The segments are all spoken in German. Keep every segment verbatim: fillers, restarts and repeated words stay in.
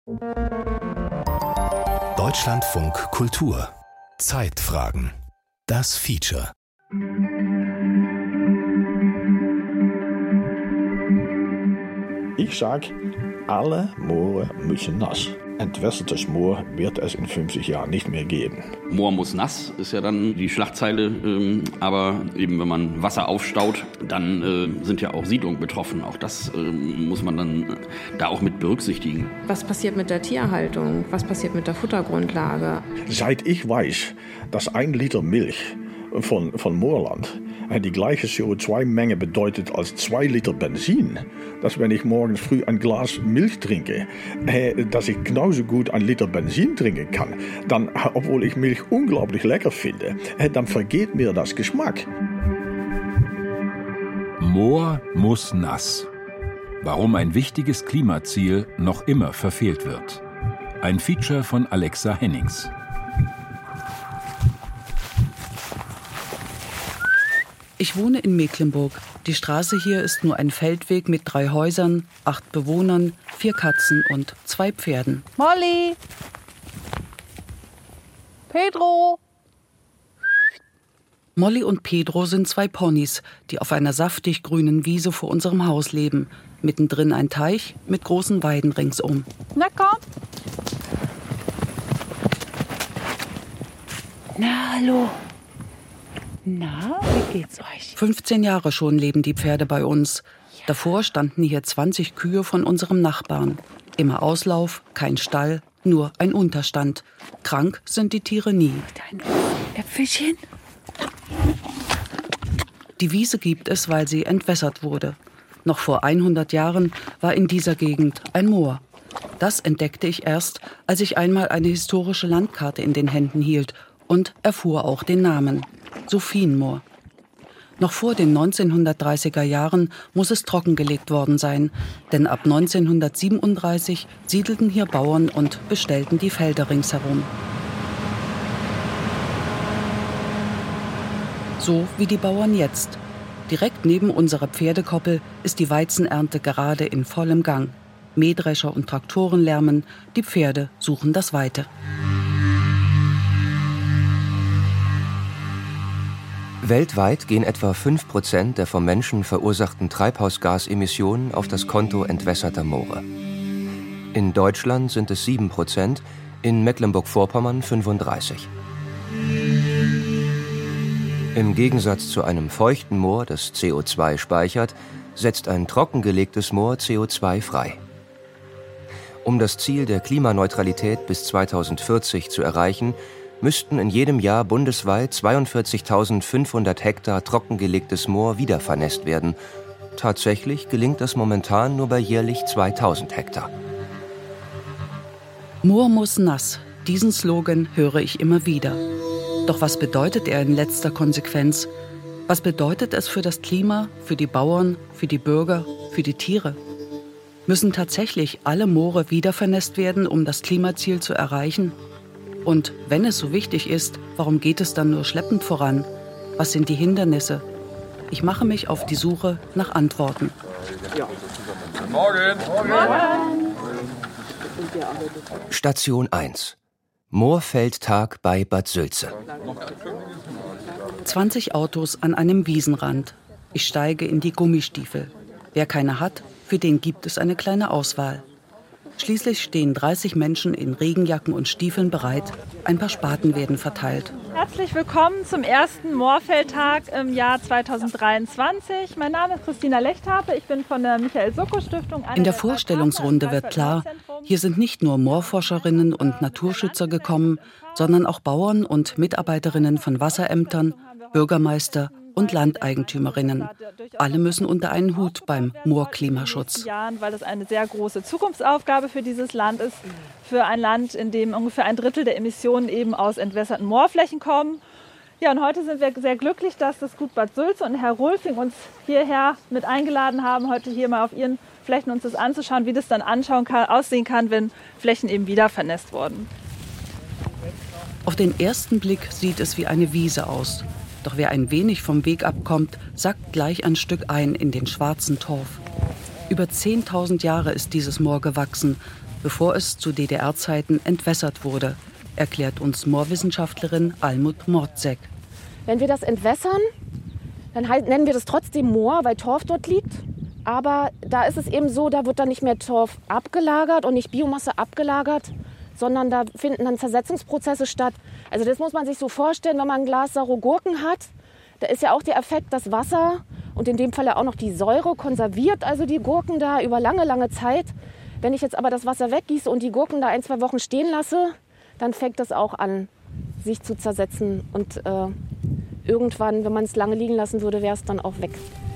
Deutschlandfunk Kultur. Zeitfragen. Das Feature. Ich sag, alle Moore müssen nass. Entwässertes Moor wird es in fünfzig Jahren nicht mehr geben. Moor muss nass, ist ja dann die Schlagzeile. Ähm, aber eben, wenn man Wasser aufstaut, dann äh, sind ja auch Siedlungen betroffen. Auch das äh, muss man dann äh, da auch mit berücksichtigen. Was passiert mit der Tierhaltung? Was passiert mit der Futtergrundlage? Seit ich weiß, dass ein Liter Milch von, von Moorland die gleiche C O zwei Menge bedeutet als zwei Liter Benzin, dass wenn ich morgens früh ein Glas Milch trinke, dass ich genauso gut ein Liter Benzin trinken kann, dann, obwohl ich Milch unglaublich lecker finde, dann vergeht mir das Geschmack. Moor muss nass. Warum ein wichtiges Klimaziel noch immer verfehlt wird. Ein Feature von Alexa Hennings. Ich wohne in Mecklenburg. Die Straße hier ist nur ein Feldweg mit drei Häusern, acht Bewohnern, vier Katzen und zwei Pferden. Molly! Pedro! Molly und Pedro sind zwei Ponys, die auf einer saftig grünen Wiese vor unserem Haus leben. Mittendrin ein Teich mit großen Weiden ringsum. Na komm! Na, hallo! Na, wie geht's euch? fünfzehn Jahre schon leben die Pferde bei uns. Davor standen hier zwanzig Kühe von unserem Nachbarn. Immer Auslauf, kein Stall, nur ein Unterstand. Krank sind die Tiere nie. Dein Äpfelchen? Die Wiese gibt es, weil sie entwässert wurde. Noch vor hundert Jahren war in dieser Gegend ein Moor. Das entdeckte ich erst, als ich einmal eine historische Landkarte in den Händen hielt und erfuhr auch den Namen. Sophienmoor. Noch vor den neunzehnhundertdreißiger Jahren muss es trockengelegt worden sein, denn ab neunzehnhundertsiebenunddreißig siedelten hier Bauern und bestellten die Felder ringsherum. So wie die Bauern jetzt. Direkt neben unserer Pferdekoppel ist die Weizenernte gerade in vollem Gang. Mähdrescher und Traktoren lärmen, die Pferde suchen das Weite. Weltweit gehen etwa fünf Prozent der vom Menschen verursachten Treibhausgasemissionen auf das Konto entwässerter Moore. In Deutschland sind es sieben Prozent, in Mecklenburg-Vorpommern fünfunddreißig. Im Gegensatz zu einem feuchten Moor, das C O zwei speichert, setzt ein trockengelegtes Moor C O zwei frei. Um das Ziel der Klimaneutralität bis zweitausendvierzig zu erreichen, müssten in jedem Jahr bundesweit zweiundvierzigtausendfünfhundert Hektar trockengelegtes Moor wiedervernässt werden. Tatsächlich gelingt das momentan nur bei jährlich zweitausend Hektar. Moor muss nass. Diesen Slogan höre ich immer wieder. Doch was bedeutet er in letzter Konsequenz? Was bedeutet es für das Klima, für die Bauern, für die Bürger, für die Tiere? Müssen tatsächlich alle Moore wiedervernässt werden, um das Klimaziel zu erreichen? Und wenn es so wichtig ist, warum geht es dann nur schleppend voran? Was sind die Hindernisse? Ich mache mich auf die Suche nach Antworten. Ja. Morgen. Morgen. Station eins. Moorfeldtag bei Bad Sülze. zwanzig Autos an einem Wiesenrand. Ich steige in die Gummistiefel. Wer keine hat, für den gibt es eine kleine Auswahl. Schließlich stehen dreißig Menschen in Regenjacken und Stiefeln bereit. Ein paar Spaten werden verteilt. Herzlich willkommen zum ersten Moorfeldtag im Jahr zweitausenddreiundzwanzig. Mein Name ist Christina Lechthape, ich bin von der Michael-Soko-Stiftung. In der Vorstellungsrunde wird klar, hier sind nicht nur Moorforscherinnen und Naturschützer gekommen, sondern auch Bauern und Mitarbeiterinnen von Wasserämtern, Bürgermeister und Landeigentümerinnen. Alle müssen unter einen Hut beim Moorklimaschutz. Weil das eine sehr große Zukunftsaufgabe für dieses Land ist. Für ein Land, in dem ungefähr ein Drittel der Emissionen eben aus entwässerten Moorflächen kommen. Ja, und heute sind wir sehr glücklich, dass das Gut Bad Sülze und Herr Rolfing uns hierher mit eingeladen haben, heute hier mal auf ihren Flächen uns das anzuschauen, wie das dann anschauen kann, aussehen kann, wenn Flächen eben wieder vernässt wurden. Auf den ersten Blick sieht es wie eine Wiese aus. Doch wer ein wenig vom Weg abkommt, sackt gleich ein Stück ein in den schwarzen Torf. Über zehntausend Jahre ist dieses Moor gewachsen. bevor es zu D D R-Zeiten entwässert wurde, erklärt uns Moorwissenschaftlerin Almut Mordzek. Wenn wir das entwässern, dann nennen wir das trotzdem Moor, weil Torf dort liegt. Aber da ist es eben so, da wird dann nicht mehr Torf abgelagert und nicht Biomasse abgelagert, sondern da finden dann Zersetzungsprozesse statt. Also das muss man sich so vorstellen, wenn man ein Glas saure Gurken hat. Da ist ja auch der Effekt, dass Wasser und in dem Fall ja auch noch die Säure konserviert, also die Gurken da über lange, lange Zeit. Wenn ich jetzt aber das Wasser weggieße und die Gurken da ein, zwei Wochen stehen lasse, dann fängt das auch an, sich zu zersetzen. Und äh, irgendwann, wenn man es lange liegen lassen würde, wäre es dann auch weg.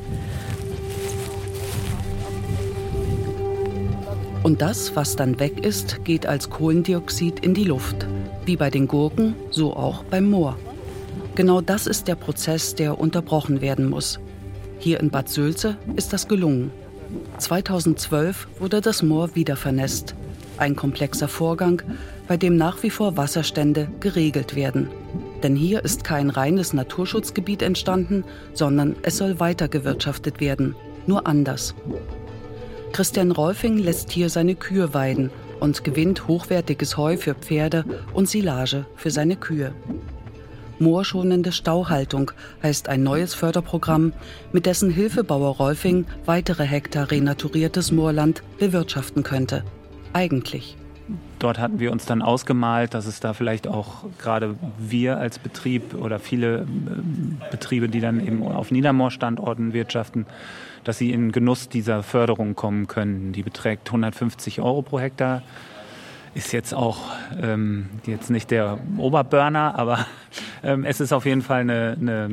Und das, was dann weg ist, geht als Kohlendioxid in die Luft. Wie bei den Gurken, so auch beim Moor. Genau das ist der Prozess, der unterbrochen werden muss. Hier in Bad Sülze ist das gelungen. zweitausendzwölf wurde das Moor wieder vernässt. Ein komplexer Vorgang, bei dem nach wie vor Wasserstände geregelt werden. Denn hier ist kein reines Naturschutzgebiet entstanden, sondern es soll weitergewirtschaftet werden, nur anders. Christian Rolfing lässt hier seine Kühe weiden und gewinnt hochwertiges Heu für Pferde und Silage für seine Kühe. Moorschonende Stauhaltung heißt ein neues Förderprogramm, mit dessen Hilfe Bauer Rolfing weitere Hektar renaturiertes Moorland bewirtschaften könnte. Eigentlich. Dort hatten wir uns dann ausgemalt, dass es da vielleicht auch gerade wir als Betrieb oder viele Betriebe, die dann eben auf Niedermoor-Standorten wirtschaften, dass sie in Genuss dieser Förderung kommen können. Die beträgt hundertfünfzig Euro pro Hektar. Ist jetzt auch ähm, jetzt nicht der Oberburner, aber ähm, es ist auf jeden Fall eine, eine,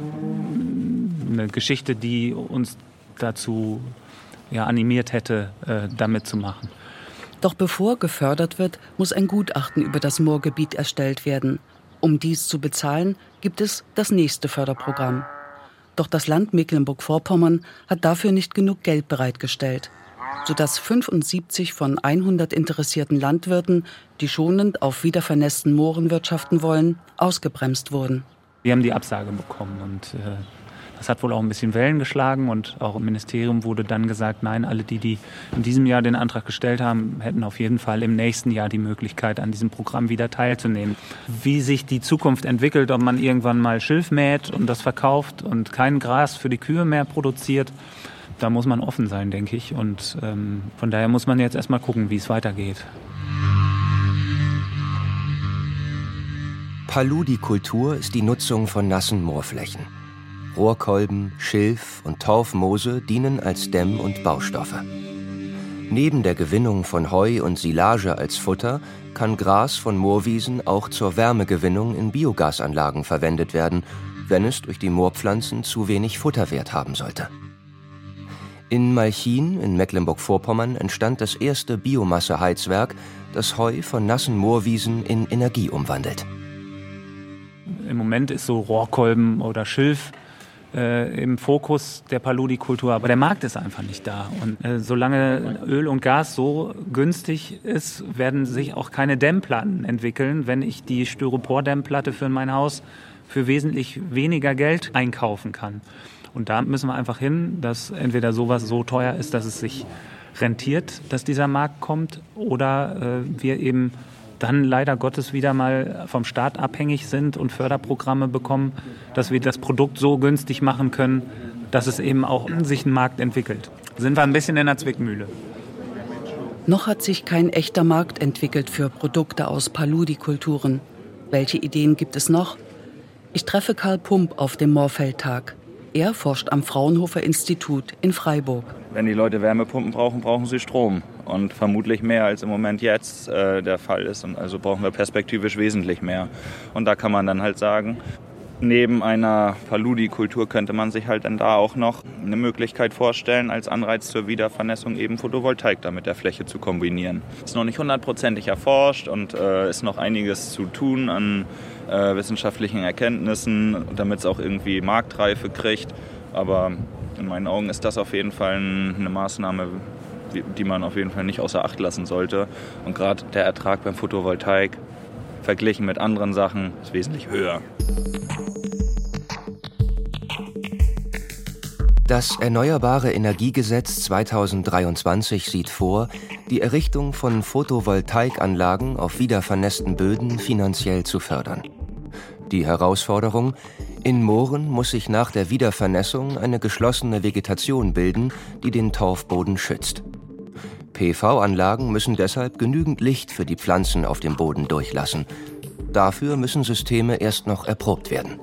eine Geschichte, die uns dazu ja, animiert hätte, äh, damit zu machen. Doch bevor gefördert wird, muss ein Gutachten über das Moorgebiet erstellt werden. Um dies zu bezahlen, gibt es das nächste Förderprogramm. Doch das Land Mecklenburg-Vorpommern hat dafür nicht genug Geld bereitgestellt, sodass fünfundsiebzig von hundert interessierten Landwirten, die schonend auf wiedervernässten Mooren wirtschaften wollen, ausgebremst wurden. Wir haben die Absage bekommen und äh, das hat wohl auch ein bisschen Wellen geschlagen und auch im Ministerium wurde dann gesagt, nein, alle die, die in diesem Jahr den Antrag gestellt haben, hätten auf jeden Fall im nächsten Jahr die Möglichkeit, an diesem Programm wieder teilzunehmen. Wie sich die Zukunft entwickelt, ob man irgendwann mal Schilf mäht und das verkauft und kein Gras für die Kühe mehr produziert, da muss man offen sein, denke ich. Und ähm, von daher muss man jetzt erstmal gucken, wie es weitergeht. Paludikultur ist die Nutzung von nassen Moorflächen. Rohrkolben, Schilf und Torfmoose dienen als Dämm- und Baustoffe. Neben der Gewinnung von Heu und Silage als Futter kann Gras von Moorwiesen auch zur Wärmegewinnung in Biogasanlagen verwendet werden, wenn es durch die Moorpflanzen zu wenig Futterwert haben sollte. In Malchin in Mecklenburg-Vorpommern entstand das erste Biomasseheizwerk, das Heu von nassen Moorwiesen in Energie umwandelt. Im Moment ist so Rohrkolben oder Schilf äh, im Fokus der Paludikultur, aber der Markt ist einfach nicht da. Und äh, solange Öl und Gas so günstig ist, werden sich auch keine Dämmplatten entwickeln, wenn ich die Styropor-Dämmplatte für mein Haus für wesentlich weniger Geld einkaufen kann. Und da müssen wir einfach hin, dass entweder sowas so teuer ist, dass es sich rentiert, dass dieser Markt kommt, oder äh, wir eben dann leider Gottes wieder mal vom Staat abhängig sind und Förderprogramme bekommen, dass wir das Produkt so günstig machen können, dass es eben auch sich ein Markt entwickelt. Sind wir ein bisschen in der Zwickmühle. Noch hat sich kein echter Markt entwickelt für Produkte aus Paludikulturen. Welche Ideen gibt es noch? Ich treffe Karl Pump auf dem Moorfeldtag. Er forscht am Fraunhofer Institut in Freiburg. Wenn die Leute Wärmepumpen brauchen, brauchen sie Strom. Und vermutlich mehr, als im Moment jetzt äh, der Fall ist. Und also brauchen wir perspektivisch wesentlich mehr. Und da kann man dann halt sagen, neben einer Paludikultur könnte man sich halt dann da auch noch eine Möglichkeit vorstellen, als Anreiz zur Wiedervernässung eben Photovoltaik da mit der Fläche zu kombinieren. Ist noch nicht hundertprozentig erforscht und äh, ist noch einiges zu tun an äh, wissenschaftlichen Erkenntnissen, damit es auch irgendwie Marktreife kriegt. Aber in meinen Augen ist das auf jeden Fall eine Maßnahme, die man auf jeden Fall nicht außer Acht lassen sollte. Und gerade der Ertrag beim Photovoltaik verglichen mit anderen Sachen ist wesentlich höher. Das Erneuerbare Energiegesetz zweitausenddreiundzwanzig sieht vor, die Errichtung von Photovoltaikanlagen auf wiedervernässten Böden finanziell zu fördern. Die Herausforderung: In Mooren muss sich nach der Wiedervernässung eine geschlossene Vegetation bilden, die den Torfboden schützt. P V-Anlagen müssen deshalb genügend Licht für die Pflanzen auf dem Boden durchlassen. Dafür müssen Systeme erst noch erprobt werden.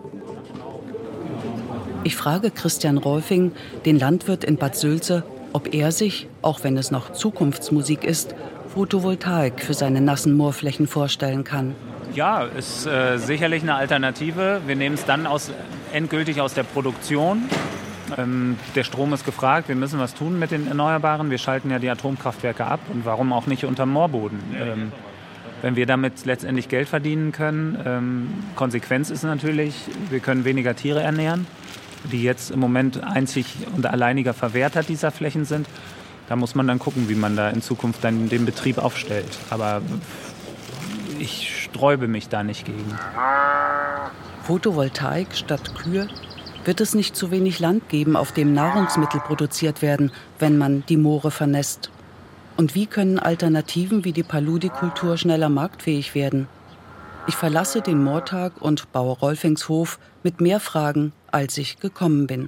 Ich frage Christian Rolfing, den Landwirt in Bad Sülze, ob er sich, auch wenn es noch Zukunftsmusik ist, Photovoltaik für seine nassen Moorflächen vorstellen kann. Ja, ist äh, sicherlich eine Alternative. Wir nehmen es dann aus, endgültig aus der Produktion. Ähm, der Strom ist gefragt, wir müssen was tun mit den Erneuerbaren. Wir schalten ja die Atomkraftwerke ab und warum auch nicht unterm Moorboden. Ähm, wenn wir damit letztendlich Geld verdienen können, ähm, Konsequenz ist natürlich, wir können weniger Tiere ernähren, die jetzt im Moment einzig und alleiniger Verwerter dieser Flächen sind. Da muss man dann gucken, wie man da in Zukunft dann den Betrieb aufstellt. Aber ich sträube mich da nicht gegen. Photovoltaik statt Kühe? Wird es nicht zu wenig Land geben, auf dem Nahrungsmittel produziert werden, wenn man die Moore vernässt? Und wie können Alternativen wie die Paludikultur schneller marktfähig werden? Ich verlasse den Moortag und baue Rolfings Hof mit mehr Fragen, als ich gekommen bin.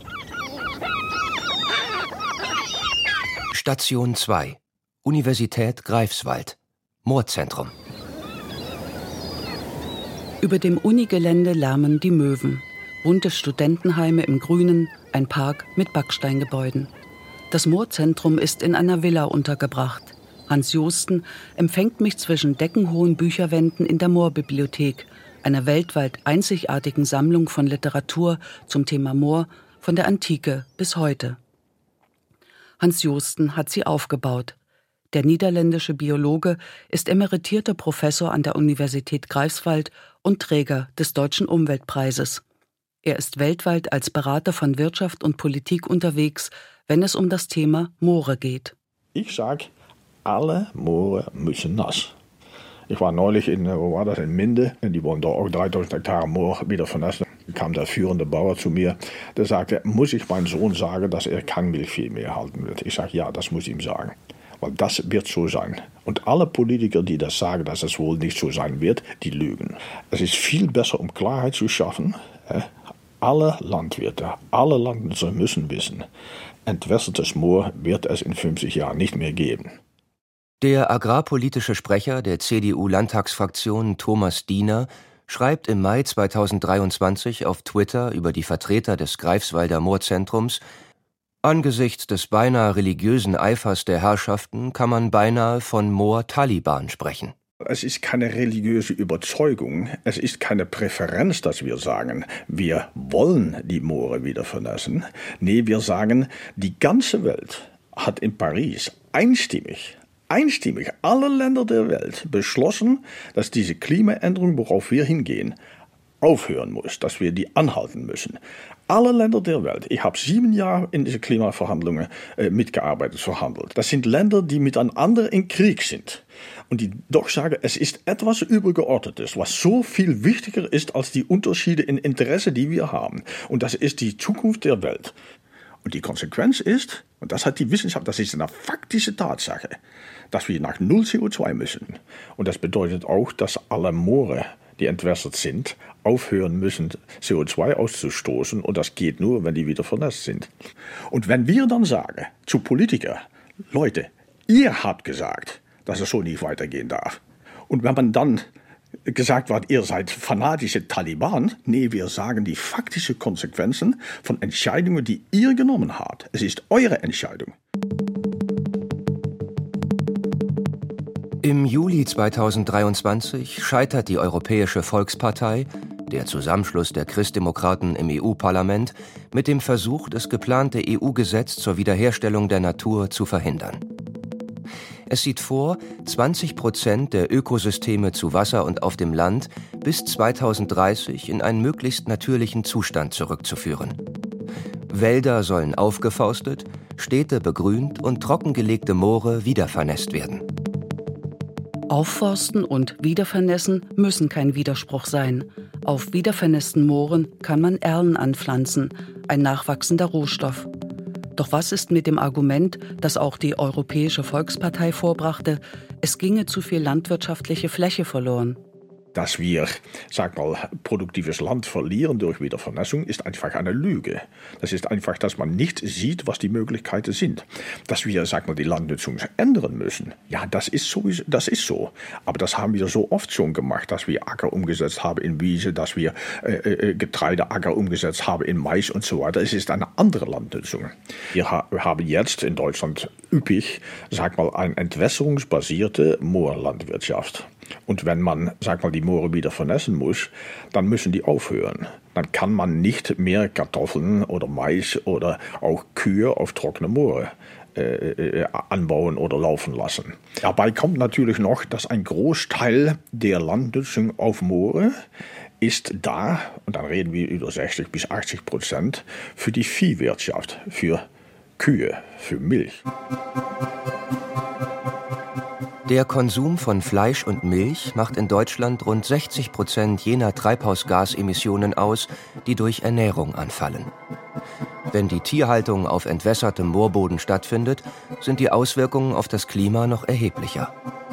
Station zwei. Universität Greifswald. Moorzentrum. Über dem Unigelände lärmen die Möwen. Bunte Studentenheime im Grünen, ein Park mit Backsteingebäuden. Das Moorzentrum ist in einer Villa untergebracht. Hans Josten empfängt mich zwischen deckenhohen Bücherwänden in der Moorbibliothek, einer weltweit einzigartigen Sammlung von Literatur zum Thema Moor, von der Antike bis heute. Hans Josten hat sie aufgebaut. Der niederländische Biologe ist emeritierter Professor an der Universität Greifswald und Träger des Deutschen Umweltpreises. Er ist weltweit als Berater von Wirtschaft und Politik unterwegs, wenn es um das Thema Moore geht. Ich sage, alle Moore müssen nass. Ich war neulich in, wo war das, in Minde, die wollen da auch dreitausend Hektar Moor wieder vernässen. Da kam der führende Bauer zu mir, der sagte, muss ich meinem Sohn sagen, dass er kein Milchvieh mehr halten wird? Ich sage, ja, das muss ich ihm sagen. Weil das wird so sein. Und alle Politiker, die das sagen, dass es wohl nicht so sein wird, die lügen. Es ist viel besser, um Klarheit zu schaffen. Alle Landwirte, alle Landwirte müssen wissen, entwässertes Moor wird es in fünfzig Jahren nicht mehr geben. Der agrarpolitische Sprecher der C D U-Landtagsfraktion Thomas Diener schreibt im Mai zweitausenddreiundzwanzig auf Twitter über die Vertreter des Greifswalder Moorzentrums: Angesichts des beinahe religiösen Eifers der Herrschaften kann man beinahe von Moor-Taliban sprechen. Es ist keine religiöse Überzeugung, es ist keine Präferenz, dass wir sagen, wir wollen die Moore wieder vernässen. Nee, wir sagen, die ganze Welt hat in Paris einstimmig, einstimmig, alle Länder der Welt beschlossen, dass diese Klimaänderung, worauf wir hingehen, aufhören muss, dass wir die anhalten müssen. Alle Länder der Welt. Ich habe sieben Jahre in diese Klimaverhandlungen äh, mitgearbeitet, verhandelt. Das sind Länder, die miteinander in Krieg sind. Und die doch sagen, es ist etwas Übergeordnetes, was so viel wichtiger ist als die Unterschiede in Interesse, die wir haben. Und das ist die Zukunft der Welt. Und die Konsequenz ist, und das hat die Wissenschaft, das ist eine faktische Tatsache, dass wir nach null C O zwei müssen. Und das bedeutet auch, dass alle Moore, die entwässert sind, aufhören müssen, C O zwei auszustoßen. Und das geht nur, wenn die wieder vernässt sind. Und wenn wir dann sagen zu Politikern, Leute, ihr habt gesagt, dass es so nicht weitergehen darf. Und wenn man dann gesagt wird, ihr seid fanatische Taliban, nee, wir sagen die faktischen Konsequenzen von Entscheidungen, die ihr genommen habt. Es ist eure Entscheidung. Im Juli zweitausenddreiundzwanzig scheitert die Europäische Volkspartei, der Zusammenschluss der Christdemokraten im E U-Parlament, mit dem Versuch, das geplante E U-Gesetz zur Wiederherstellung der Natur zu verhindern. Es sieht vor, zwanzig Prozent der Ökosysteme zu Wasser und auf dem Land bis zweitausenddreißig in einen möglichst natürlichen Zustand zurückzuführen. Wälder sollen aufgeforstet, Städte begrünt und trockengelegte Moore wiedervernässt werden. Aufforsten und Wiedervernässen müssen kein Widerspruch sein. Auf wiedervernässten Mooren kann man Erlen anpflanzen, ein nachwachsender Rohstoff. Doch was ist mit dem Argument, das auch die Europäische Volkspartei vorbrachte, es ginge zu viel landwirtschaftliche Fläche verloren? Dass wir, sag mal, produktives Land verlieren durch Wiedervernässung, ist einfach eine Lüge. Das ist einfach, dass man nicht sieht, was die Möglichkeiten sind. Dass wir, sag mal, die Landnutzung ändern müssen, ja, das ist sowieso, das ist so. Aber das haben wir so oft schon gemacht, dass wir Acker umgesetzt haben in Wiese, dass wir äh, Getreideacker umgesetzt haben in Mais und so weiter. Es ist eine andere Landnutzung. Wir ha- haben jetzt in Deutschland üppig, sag mal, eine entwässerungsbasierte Moorlandwirtschaft. Und wenn man, sag mal, die Moore wieder vernässen muss, dann müssen die aufhören. Dann kann man nicht mehr Kartoffeln oder Mais oder auch Kühe auf trockene Moore äh, anbauen oder laufen lassen. Dabei kommt natürlich noch, dass ein Großteil der Landnutzung auf Moore ist da, und dann reden wir über sechzig bis achtzig Prozent, für die Viehwirtschaft, für Kühe, für Milch. Der Konsum von Fleisch und Milch macht in Deutschland rund sechzig Prozent jener Treibhausgasemissionen aus, die durch Ernährung anfallen. Wenn die Tierhaltung auf entwässertem Moorboden stattfindet, sind die Auswirkungen auf das Klima noch erheblicher.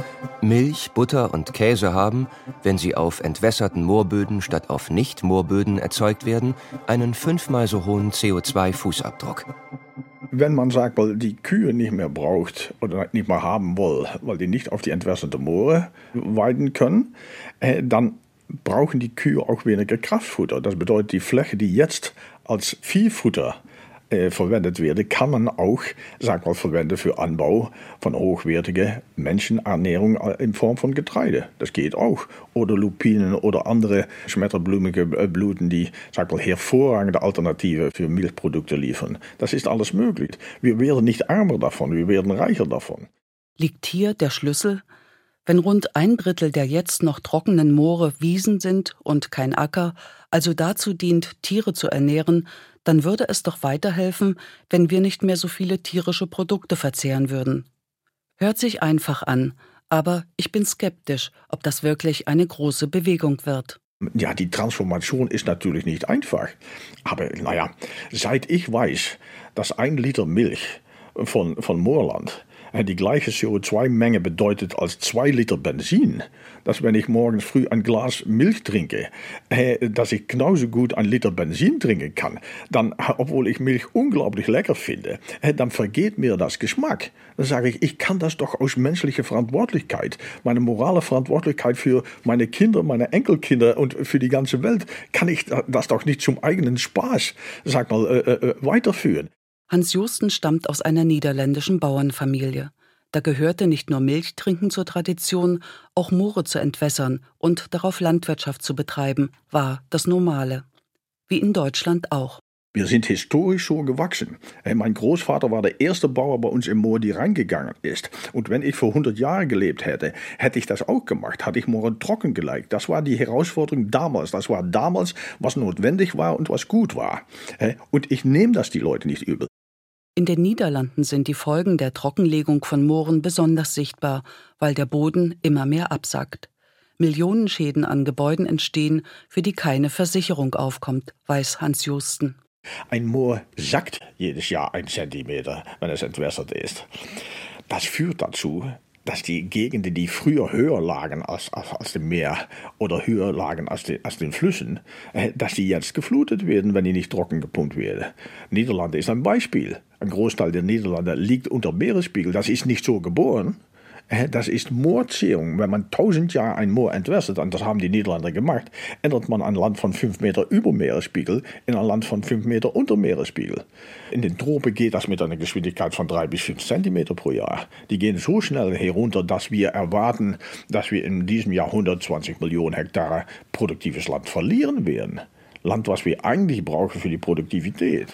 Milch, Butter und Käse haben, wenn sie auf entwässerten Moorböden statt auf Nicht-Moorböden erzeugt werden, einen fünfmal so hohen C O zwei Fußabdruck. Wenn man sagt, weil die Kühe nicht mehr braucht oder nicht mehr haben will, weil die nicht auf die entwässerten Moore weiden können, äh, dann brauchen die Kühe auch weniger Kraftfutter. Das bedeutet, die Fläche, die jetzt als Viehfutter äh, verwendet wird, kann man auch, sag mal, verwenden für Anbau von hochwertiger Menschenernährung in Form von Getreide. Das geht auch. Oder Lupinen oder andere schmetterblumige Blüten, die, sag mal, hervorragende Alternative für Milchprodukte liefern. Das ist alles möglich. Wir werden nicht ärmer davon, wir werden reicher davon. Liegt hier der Schlüssel? Wenn rund ein Drittel der jetzt noch trockenen Moore Wiesen sind und kein Acker, also dazu dient, Tiere zu ernähren, dann würde es doch weiterhelfen, wenn wir nicht mehr so viele tierische Produkte verzehren würden. Hört sich einfach an, aber ich bin skeptisch, ob das wirklich eine große Bewegung wird. Ja, die Transformation ist natürlich nicht einfach. Aber naja, seit ich weiß, dass ein Liter Milch von, von Moorland die gleiche C O zwei Menge bedeutet als zwei Liter Benzin, dass wenn ich morgens früh ein Glas Milch trinke, äh, dass ich genauso gut ein Liter Benzin trinken kann, dann, obwohl ich Milch unglaublich lecker finde, äh, dann vergeht mir das Geschmack. Dann sage ich, ich kann das doch aus menschlicher Verantwortlichkeit, meine morale Verantwortlichkeit für meine Kinder, meine Enkelkinder und für die ganze Welt, kann ich das doch nicht zum eigenen Spaß, sag mal, äh, äh, weiterführen. Hans Joosten stammt aus einer niederländischen Bauernfamilie. Da gehörte nicht nur Milchtrinken zur Tradition, auch Moore zu entwässern und darauf Landwirtschaft zu betreiben, war das Normale. Wie in Deutschland auch. Wir sind historisch so gewachsen. Mein Großvater war der erste Bauer bei uns im Moor, die reingegangen ist. Und wenn ich vor hundert Jahren gelebt hätte, hätte ich das auch gemacht. Hatte ich Moore trocken gelegt. Das war die Herausforderung damals. Das war damals, was notwendig war und was gut war. Und ich nehme das die Leute nicht übel. In den Niederlanden sind die Folgen der Trockenlegung von Mooren besonders sichtbar, weil der Boden immer mehr absackt. Millionen Schäden an Gebäuden entstehen, für die keine Versicherung aufkommt, weiß Hans Joosten. Ein Moor sackt jedes Jahr ein Zentimeter, wenn es entwässert ist. Das führt dazu, dass die Gegenden, die früher höher lagen als, als, als dem Meer oder höher lagen als, die, als den Flüssen, äh, dass die jetzt geflutet werden, wenn die nicht trocken gepumpt werden. Niederlande ist ein Beispiel. Ein Großteil der Niederlande liegt unter Meeresspiegel. Das ist nicht so geboren. Das ist Moorzehrung. Wenn man tausend Jahre ein Moor entwässert, und das haben die Niederländer gemacht, ändert man ein Land von fünf Meter über Meeresspiegel in ein Land von fünf Meter unter Meeresspiegel. In den Tropen geht das mit einer Geschwindigkeit von drei bis fünf Zentimeter pro Jahr. Die gehen so schnell herunter, dass wir erwarten, dass wir in diesem Jahr hundertzwanzig Millionen Hektar produktives Land verlieren werden. Land, was wir eigentlich brauchen für die Produktivität.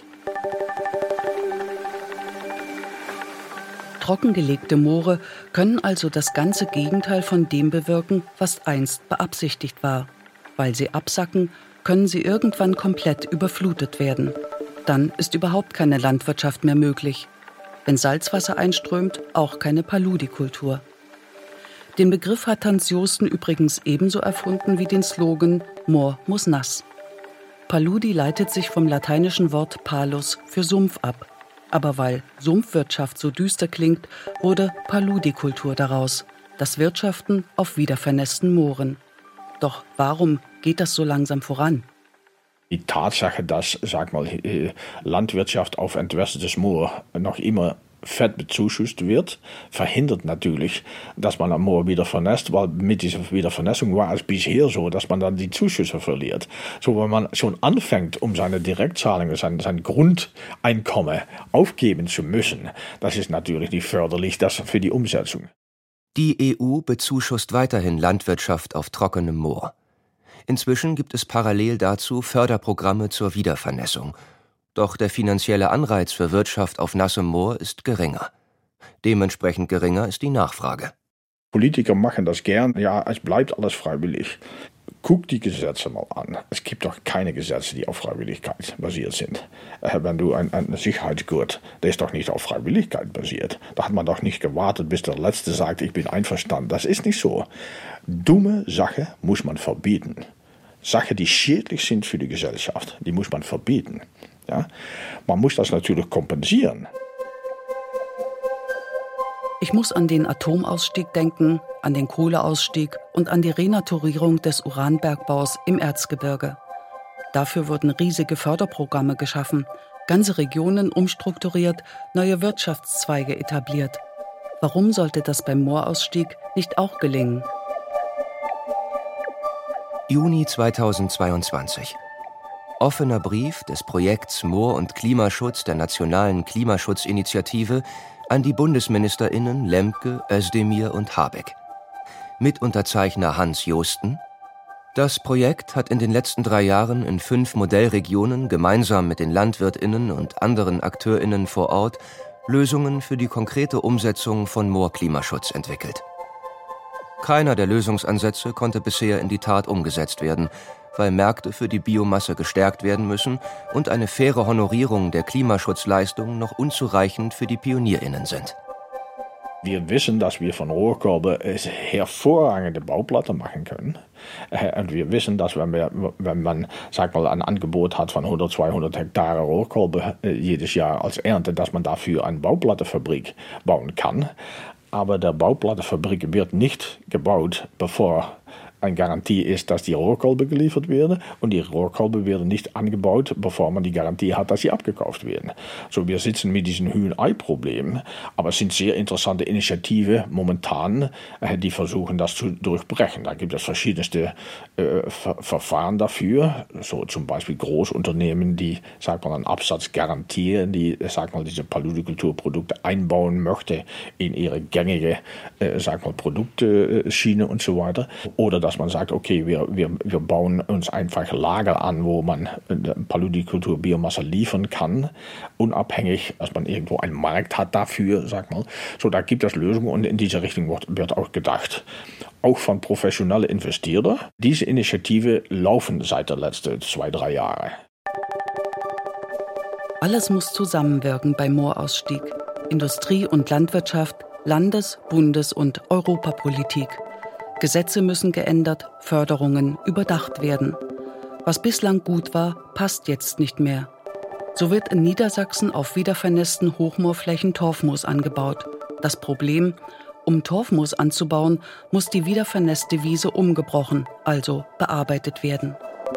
Trockengelegte Moore können also das ganze Gegenteil von dem bewirken, was einst beabsichtigt war. Weil sie absacken, können sie irgendwann komplett überflutet werden. Dann ist überhaupt keine Landwirtschaft mehr möglich. Wenn Salzwasser einströmt, auch keine Paludikultur. Den Begriff hat Hans Joosten übrigens ebenso erfunden wie den Slogan „Moor muss nass“. Paludi leitet sich vom lateinischen Wort palus für Sumpf ab. Aber weil Sumpfwirtschaft so düster klingt, wurde Paludikultur daraus. Das Wirtschaften auf wiedervernässten Mooren. Doch warum geht das so langsam voran? Die Tatsache, dass, sag mal, Landwirtschaft auf entwässertes Moor noch immer fett bezuschusst wird, verhindert natürlich, dass man am Moor wieder vernässt, weil mit dieser Wiedervernässung war es bisher so, dass man dann die Zuschüsse verliert. So, wenn man schon anfängt, um seine Direktzahlungen, sein, sein Grundeinkommen aufgeben zu müssen, das ist natürlich nicht förderlich das für die Umsetzung. Die E U bezuschusst weiterhin Landwirtschaft auf trockenem Moor. Inzwischen gibt es parallel dazu Förderprogramme zur Wiedervernässung. Doch der finanzielle Anreiz für Wirtschaft auf nassem Moor ist geringer. Dementsprechend geringer ist die Nachfrage. Politiker machen das gern. Ja, es bleibt alles freiwillig. Guck die Gesetze mal an. Es gibt doch keine Gesetze, die auf Freiwilligkeit basiert sind. Äh, wenn du ein, ein Sicherheitsgurt, der ist doch nicht auf Freiwilligkeit basiert. Da hat man doch nicht gewartet, bis der Letzte sagt, ich bin einverstanden. Das ist nicht so. Dumme Sache muss man verbieten. Sachen, die schädlich sind für die Gesellschaft, die muss man verbieten. Ja? Man muss das natürlich kompensieren. Ich muss an den Atomausstieg denken, an den Kohleausstieg und an die Renaturierung des Uranbergbaus im Erzgebirge. Dafür wurden riesige Förderprogramme geschaffen, ganze Regionen umstrukturiert, neue Wirtschaftszweige etabliert. Warum sollte das beim Moorausstieg nicht auch gelingen? Juni zweitausendzweiundzwanzig. Offener Brief des Projekts Moor- und Klimaschutz der Nationalen Klimaschutzinitiative an die BundesministerInnen Lemke, Özdemir und Habeck. Mitunterzeichner Hans Joosten. Das Projekt hat in den letzten drei Jahren in fünf Modellregionen gemeinsam mit den LandwirtInnen und anderen AkteurInnen vor Ort Lösungen für die konkrete Umsetzung von Moorklimaschutz entwickelt. Keiner der Lösungsansätze konnte bisher in die Tat umgesetzt werden, weil Märkte für die Biomasse gestärkt werden müssen und eine faire Honorierung der Klimaschutzleistungen noch unzureichend für die PionierInnen sind. Wir wissen, dass wir von Rohrkolben hervorragende Bauplatten machen können. Und wir wissen, dass wenn, wir, wenn man sag mal, ein Angebot hat von hundert, zweihundert Hektar Rohrkolben jedes Jahr als Ernte, dass man dafür eine Bauplattenfabrik bauen kann. Aber der Bauplattenfabrik wird nicht gebaut, bevor eine Garantie ist, dass die Rohrkolben geliefert werden. Und die Rohrkolben werden nicht angebaut, bevor man die Garantie hat, dass sie abgekauft werden. So, wir sitzen mit diesem Hühn-Ei-Problem. Aber es sind sehr interessante Initiativen momentan, die versuchen, das zu durchbrechen. Da gibt es verschiedenste äh, Ver Verfahren dafür. So zum Beispiel Großunternehmen, die, sagt man, einen Absatz garantieren, die, sagt man, diese Paludikulturprodukte einbauen möchte in ihre gängige, äh, sagt man, Produktschiene und so weiter. Oder dass man sagt, okay, wir, wir, wir bauen uns einfach Lager an, wo man Paludikultur-Biomasse liefern kann, unabhängig, dass man irgendwo einen Markt hat dafür, sag mal. So, da gibt es Lösungen und in diese Richtung wird, wird auch gedacht. Auch von professionellen Investoren. Diese Initiative laufen seit den letzten zwei, drei Jahren. Alles muss zusammenwirken beim Moorausstieg. Industrie und Landwirtschaft, Landes-, Bundes- und Europapolitik. Gesetze müssen geändert, Förderungen überdacht werden. Was bislang gut war, passt jetzt nicht mehr. So wird in Niedersachsen auf wiedervernässten Hochmoorflächen Torfmoos angebaut. Das Problem: Um Torfmoos anzubauen, muss die wiedervernässte Wiese umgebrochen, also bearbeitet werden.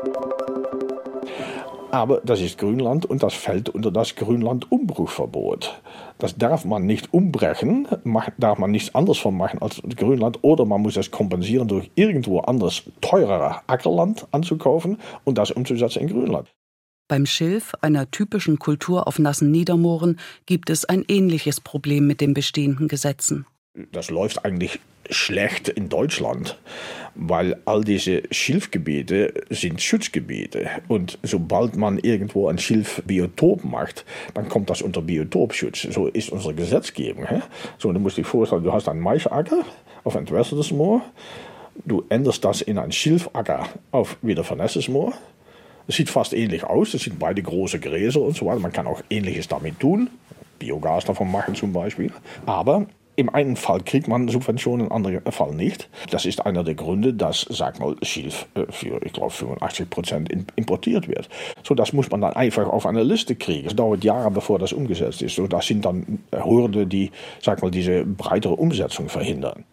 Aber das ist Grünland und das fällt unter das Grünlandumbruchverbot. Das darf man nicht umbrechen, darf man nichts anderes von machen als Grünland, oder man muss es kompensieren durch irgendwo anders teurerer Ackerland anzukaufen und das umzusetzen in Grünland. Beim Schilf, einer typischen Kultur auf nassen Niedermooren, gibt es ein ähnliches Problem mit den bestehenden Gesetzen. Das läuft eigentlich schlecht in Deutschland, weil all diese Schilfgebiete sind Schutzgebiete. Und sobald man irgendwo ein Schilfbiotop macht, dann kommt das unter Biotopschutz. So ist unsere Gesetzgebung. He? So, du musst dir vorstellen, du hast einen Maisacker auf entwässertes Moor, du änderst das in einen Schilfacker auf wiedervernässtes Moor. Es sieht fast ähnlich aus, es sind beide große Gräser und so weiter. Man kann auch Ähnliches damit tun, Biogas davon machen zum Beispiel. Aber Im einen Fall kriegt man Subventionen, im anderen Fall nicht. Das ist einer der Gründe, dass, sag mal, Schilf für, ich glaube, fünfundachtzig Prozent importiert wird. So, das muss man dann einfach auf eine Liste kriegen. Es dauert Jahre, bevor das umgesetzt ist. So, das sind dann Hürden, die, sag mal, diese breitere Umsetzung verhindern.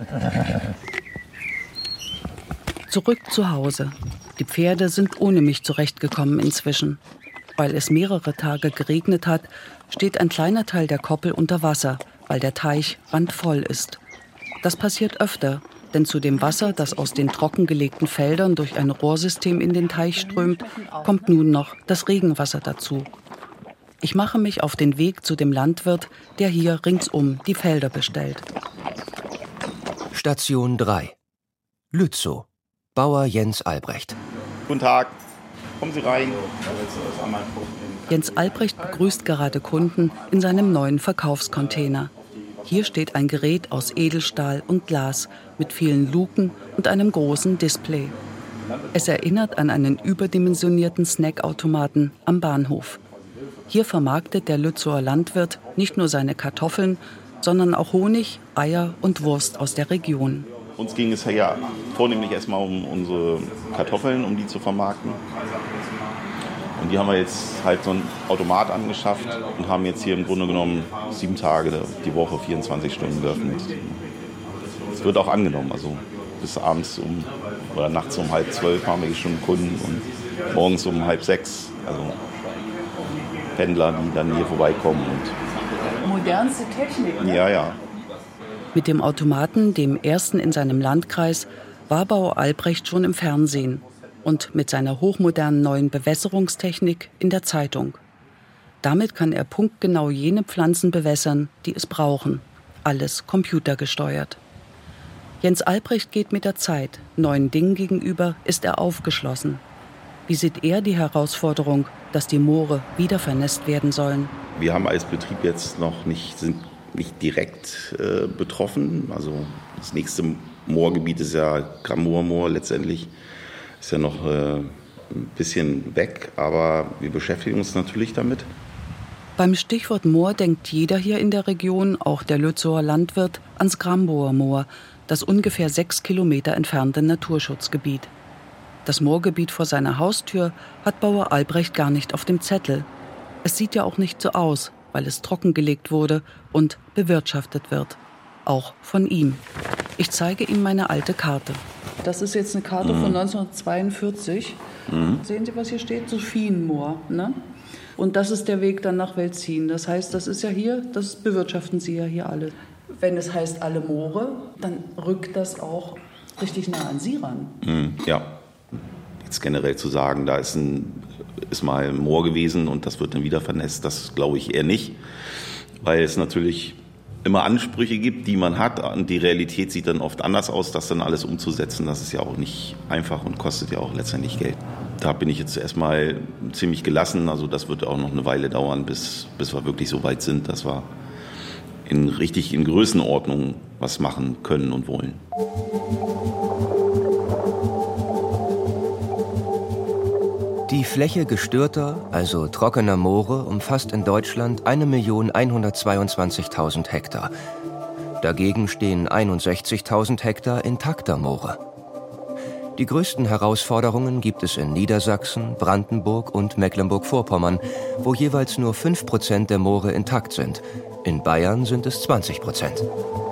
Zurück zu Hause. Die Pferde sind ohne mich zurechtgekommen inzwischen. Weil es mehrere Tage geregnet hat, steht ein kleiner Teil der Koppel unter Wasser, weil der Teich randvoll ist. Das passiert öfter, denn zu dem Wasser, das aus den trockengelegten Feldern durch ein Rohrsystem in den Teich strömt, kommt nun noch das Regenwasser dazu. Ich mache mich auf den Weg zu dem Landwirt, der hier ringsum die Felder bestellt. Station drei. Lützow. Bauer Jens Albrecht. Guten Tag. Kommen Sie rein. Jens Albrecht begrüßt gerade Kunden in seinem neuen Verkaufscontainer. Hier steht ein Gerät aus Edelstahl und Glas mit vielen Luken und einem großen Display. Es erinnert an einen überdimensionierten Snackautomaten am Bahnhof. Hier vermarktet der Lützower Landwirt nicht nur seine Kartoffeln, sondern auch Honig, Eier und Wurst aus der Region. Uns ging es ja vornehmlich erstmal um unsere Kartoffeln, um die zu vermarkten. Und die haben wir jetzt halt so einen Automat angeschafft und haben jetzt hier im Grunde genommen sieben Tage die Woche, vierundzwanzig Stunden geöffnet. Es wird auch angenommen, also bis abends um oder nachts um halb zwölf haben wir schon Kunden und morgens um halb sechs, also Pendler, die dann hier vorbeikommen. Und modernste Technik, ne? Ja, ja. Mit dem Automaten, dem ersten in seinem Landkreis, war Bauer Albrecht schon im Fernsehen und mit seiner hochmodernen neuen Bewässerungstechnik in der Zeitung. Damit kann er punktgenau jene Pflanzen bewässern, die es brauchen. Alles computergesteuert. Jens Albrecht geht mit der Zeit. Neuen Dingen gegenüber ist er aufgeschlossen. Wie sieht er die Herausforderung, dass die Moore wieder vernässt werden sollen? Wir haben als Betrieb jetzt noch nicht, sind nicht direkt äh, betroffen. Also das nächste Moorgebiet ist ja Grammoor-Moor letztendlich. Ist ja noch äh, ein bisschen weg, aber wir beschäftigen uns natürlich damit. Beim Stichwort Moor denkt jeder hier in der Region, auch der Lützower Landwirt, ans Grammoor Moor, das ungefähr sechs Kilometer entfernte Naturschutzgebiet. Das Moorgebiet vor seiner Haustür hat Bauer Albrecht gar nicht auf dem Zettel. Es sieht ja auch nicht so aus, weil es trockengelegt wurde und bewirtschaftet wird. Auch von ihm. Ich zeige ihm meine alte Karte. Das ist jetzt eine Karte mhm. von neunzehnhundertzweiundvierzig. Mhm. Sehen Sie, was hier steht? Sophienmoor. Ne? Und das ist der Weg dann nach Welzin. Das heißt, das ist ja hier, das bewirtschaften Sie ja hier alle. Wenn es heißt alle Moore, dann rückt das auch richtig nah an Sie ran. Mhm. Ja. Jetzt generell zu sagen, da ist, ein, ist mal ein Moor gewesen und das wird dann wieder vernässt, das glaube ich eher nicht. Weil es natürlich immer Ansprüche gibt, die man hat. Und die Realität sieht dann oft anders aus, das dann alles umzusetzen. Das ist ja auch nicht einfach und kostet ja auch letztendlich Geld. Da bin ich jetzt erstmal ziemlich gelassen. Also das wird auch noch eine Weile dauern, bis, bis wir wirklich so weit sind, dass wir in, richtig in Größenordnung was machen können und wollen. Die Fläche gestörter, also trockener Moore umfasst in Deutschland eine Million hundertzweiundzwanzigtausend Hektar. Dagegen stehen einundsechzigtausend Hektar intakter Moore. Die größten Herausforderungen gibt es in Niedersachsen, Brandenburg und Mecklenburg-Vorpommern, wo jeweils nur fünf Prozent der Moore intakt sind. In Bayern sind es zwanzig Prozent.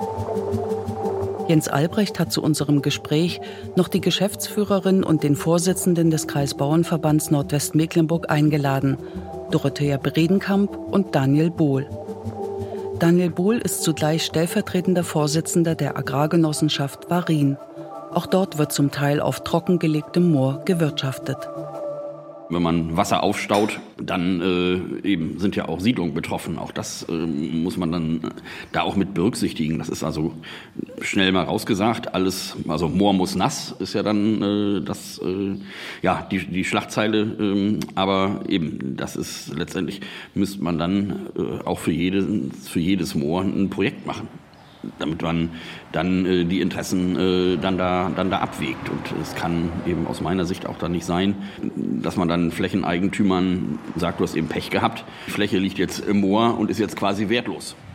Jens Albrecht hat zu unserem Gespräch noch die Geschäftsführerin und den Vorsitzenden des Kreisbauernverbands Nordwestmecklenburg eingeladen, Dorothea Bredenkamp und Daniel Bohl. Daniel Bohl ist zugleich stellvertretender Vorsitzender der Agrargenossenschaft Warin. Auch dort wird zum Teil auf trockengelegtem Moor gewirtschaftet. Wenn man Wasser aufstaut, dann äh, eben sind ja auch Siedlungen betroffen. Auch das äh, muss man dann äh, da auch mit berücksichtigen. Das ist also schnell mal rausgesagt. Alles, also Moor muss nass, ist ja dann äh, das, äh, ja die, die Schlagzeile. Äh, aber eben, das ist letztendlich müsste man dann äh, auch für jede, für jedes Moor ein Projekt machen, damit man dann äh, die Interessen äh, dann da dann da abwägt. Und es kann eben aus meiner Sicht auch dann nicht sein, dass man dann Flächeneigentümern sagt, du hast eben Pech gehabt, die Fläche liegt jetzt im Moor und ist jetzt quasi wertlos.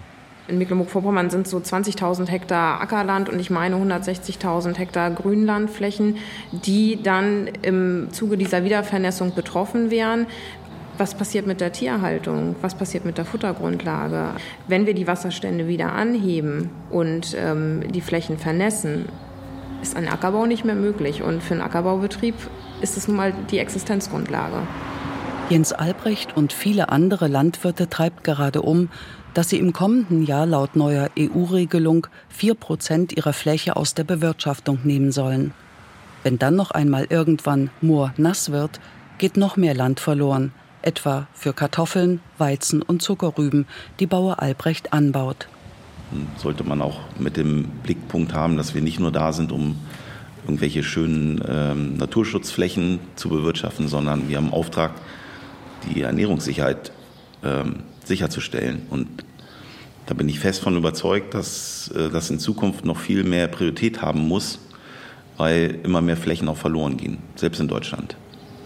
In Mecklenburg-Vorpommern sind so zwanzigtausend Hektar Ackerland und ich meine hundertsechzigtausend Hektar Grünlandflächen, die dann im Zuge dieser Wiedervernässung betroffen wären. Was passiert mit der Tierhaltung? Was passiert mit der Futtergrundlage? Wenn wir die Wasserstände wieder anheben und ähm, die Flächen vernässen, ist ein Ackerbau nicht mehr möglich. Und für einen Ackerbaubetrieb ist es nun mal die Existenzgrundlage. Jens Albrecht und viele andere Landwirte treibt gerade um, dass sie im kommenden Jahr laut neuer E U-Regelung vier Prozent ihrer Fläche aus der Bewirtschaftung nehmen sollen. Wenn dann noch einmal irgendwann Moor nass wird, geht noch mehr Land verloren, etwa für Kartoffeln, Weizen und Zuckerrüben, die Bauer Albrecht anbaut. Sollte man auch mit dem Blickpunkt haben, dass wir nicht nur da sind, um irgendwelche schönen ähm, Naturschutzflächen zu bewirtschaften, sondern wir haben im Auftrag, die Ernährungssicherheit ähm, sicherzustellen. Und da bin ich fest von überzeugt, dass äh, das in Zukunft noch viel mehr Priorität haben muss, weil immer mehr Flächen auch verloren gehen, selbst in Deutschland.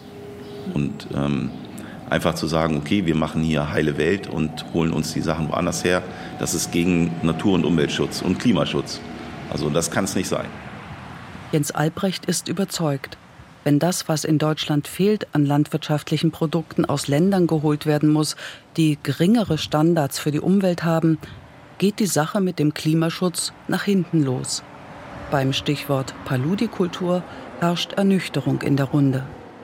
Und ähm, einfach zu sagen, okay, wir machen hier heile Welt und holen uns die Sachen woanders her, das ist gegen Natur- und Umweltschutz und Klimaschutz. Also das kann es nicht sein. Jens Albrecht ist überzeugt, wenn das, was in Deutschland fehlt, an landwirtschaftlichen Produkten aus Ländern geholt werden muss, die geringere Standards für die Umwelt haben, geht die Sache mit dem Klimaschutz nach hinten los. Beim Stichwort Paludikultur herrscht Ernüchterung in der Runde.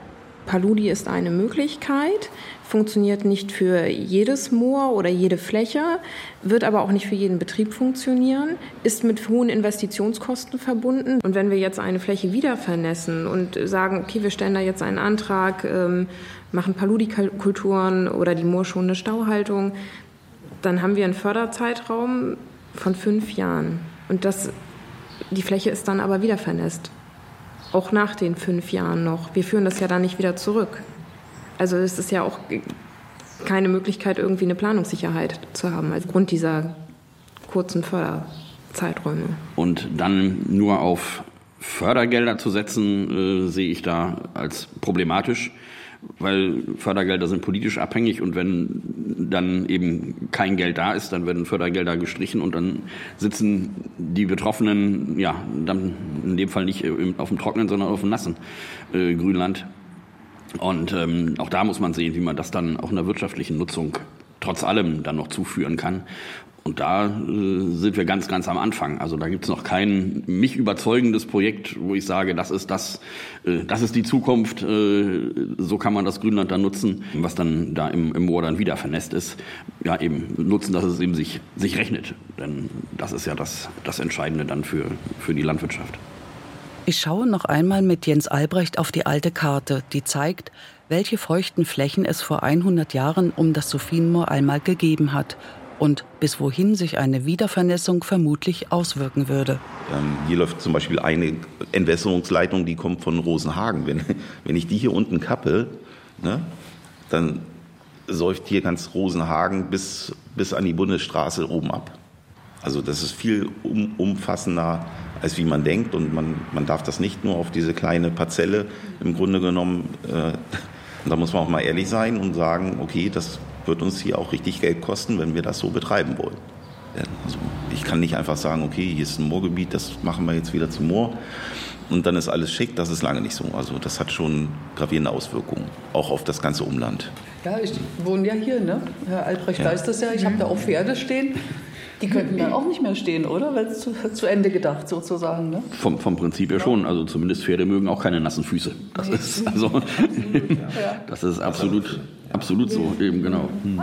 Paludi ist eine Möglichkeit, funktioniert nicht für jedes Moor oder jede Fläche, wird aber auch nicht für jeden Betrieb funktionieren, ist mit hohen Investitionskosten verbunden. Und wenn wir jetzt eine Fläche wieder vernässen und sagen, okay, wir stellen da jetzt einen Antrag, ähm, machen Paludikulturen oder die moorschonende Stauhaltung, dann haben wir einen Förderzeitraum von fünf Jahren. Und das, die Fläche ist dann aber wieder vernässt. Auch nach den fünf Jahren noch. Wir führen das ja dann nicht wieder zurück. Also es ist ja auch keine Möglichkeit, irgendwie eine Planungssicherheit zu haben, als Grund dieser kurzen Förderzeiträume. Und dann nur auf Fördergelder zu setzen, äh, sehe ich da als problematisch, weil Fördergelder sind politisch abhängig und wenn dann eben kein Geld da ist, dann werden Fördergelder gestrichen und dann sitzen die Betroffenen, ja, dann in dem Fall nicht auf dem trockenen, sondern auf dem nassen äh, Grünland. Und ähm, auch da muss man sehen, wie man das dann auch in der wirtschaftlichen Nutzung trotz allem dann noch zuführen kann. Und da äh, sind wir ganz, ganz am Anfang. Also da gibt es noch kein mich überzeugendes Projekt, wo ich sage, das ist das, äh, das ist die Zukunft. Äh, so kann man das Grünland dann nutzen, was dann da im, im Moor dann wieder vernässt ist. Ja, eben nutzen, dass es eben sich, sich rechnet. Denn das ist ja das, das Entscheidende dann für, für die Landwirtschaft. Ich schaue noch einmal mit Jens Albrecht auf die alte Karte, die zeigt, welche feuchten Flächen es vor hundert Jahren um das Sophienmoor einmal gegeben hat und bis wohin sich eine Wiedervernässung vermutlich auswirken würde. Ähm, hier läuft zum Beispiel eine Entwässerungsleitung, die kommt von Rosenhagen. Wenn, wenn ich die hier unten kappe, ne, dann säuft hier ganz Rosenhagen bis, bis an die Bundesstraße oben ab. Also das ist viel um, umfassender, als wie man denkt. Und man, man darf das nicht nur auf diese kleine Parzelle im Grunde genommen, äh, da muss man auch mal ehrlich sein und sagen, okay, das wird uns hier auch richtig Geld kosten, wenn wir das so betreiben wollen. Also ich kann nicht einfach sagen, okay, hier ist ein Moorgebiet, das machen wir jetzt wieder zum Moor und dann ist alles schick. Das ist lange nicht so. Also das hat schon gravierende Auswirkungen, auch auf das ganze Umland. Ja, ich wohne ja hier, ne? Herr Albrecht ja. weiß das ja. Ich habe da auch Pferde stehen. Die könnten dann auch nicht mehr stehen, oder? Weil es zu, zu Ende gedacht sozusagen. Ne? Vom, vom Prinzip her schon. Also zumindest Pferde mögen auch keine nassen Füße. Das ist also, das ist absolut, absolut so eben genau. Hm.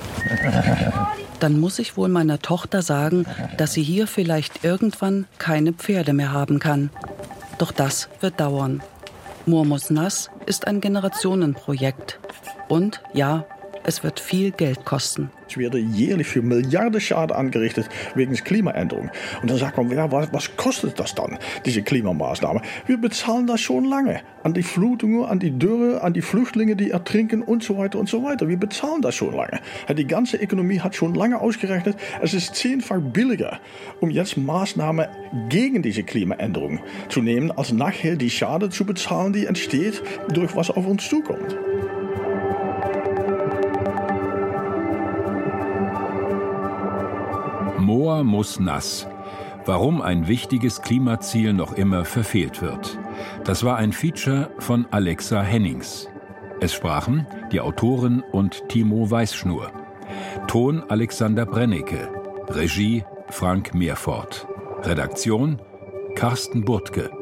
Dann muss ich wohl meiner Tochter sagen, dass sie hier vielleicht irgendwann keine Pferde mehr haben kann. Doch das wird dauern. Moor muss nass ist ein Generationenprojekt. Und ja, es wird viel Geld kosten. Es werden jährlich für Milliarden Schaden angerichtet wegen der Klimaänderung. Und dann sagt man, ja, was, was kostet das dann, diese Klimamaßnahme? Wir bezahlen das schon lange. An die Flutungen, an die Dürre, an die Flüchtlinge, die ertrinken und so weiter und so weiter. Wir bezahlen das schon lange. Die ganze Ökonomie hat schon lange ausgerechnet, es ist zehnfach billiger, um jetzt Maßnahmen gegen diese Klimaänderung zu nehmen, als nachher die Schade zu bezahlen, die entsteht durch was auf uns zukommt. Moor muss nass. Warum ein wichtiges Klimaziel noch immer verfehlt wird. Das war ein Feature von Alexa Hennings. Es sprachen die Autorin und Timo Weißschnur. Ton Alexander Brennecke. Regie Frank Meerfort. Redaktion Carsten Burtke.